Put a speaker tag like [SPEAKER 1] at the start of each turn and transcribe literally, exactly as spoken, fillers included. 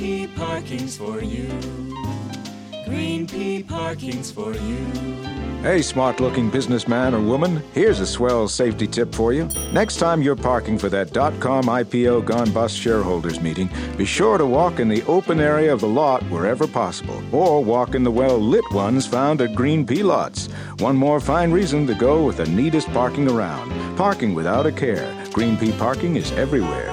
[SPEAKER 1] Pea Parking's for you. Green Pea Parking's for you.
[SPEAKER 2] Hey, smart-looking businessman or woman, here's a swell safety tip for you. Next time you're parking for that dot-com I P O gone bust shareholders meeting, be sure to walk in the open area of the lot wherever possible, or walk in the well-lit ones found at Green Pea lots. One more fine reason to go with the neatest parking around. Parking without a care. Green Pea Parking is everywhere.